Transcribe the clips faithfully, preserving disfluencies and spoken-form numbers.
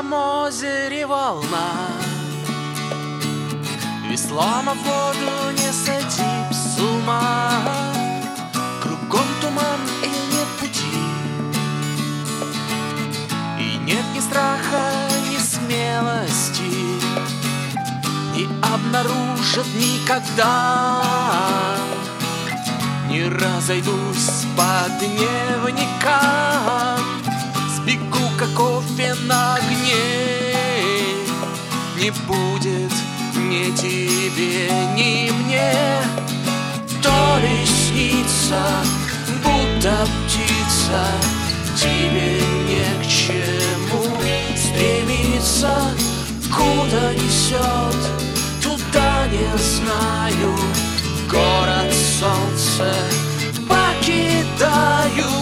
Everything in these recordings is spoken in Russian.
зеленом озере волна. Веслом о воду не сойти с ума. Кругом туман и нет пути, и нет ни страха, ни смелости. Не обнаружат никогда. Не разойдусь по дневникам, сбегу, как кофе на огне. Не будет ни тебе, ни мне. То ли снится, будто птица, тебе не к чему стремиться. Куда несет, туда не знаю. Город солнце покидаю.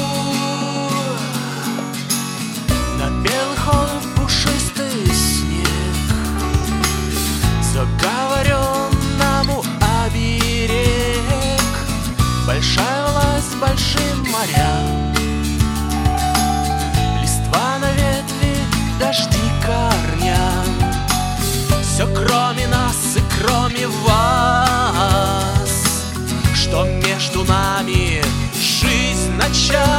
На белый холод пушистый снег, заговоренному оберег. Большая власть большим морям, листва на ветви, дожди корням. Все кроме нас и кроме вас, что между нами жизнь начала.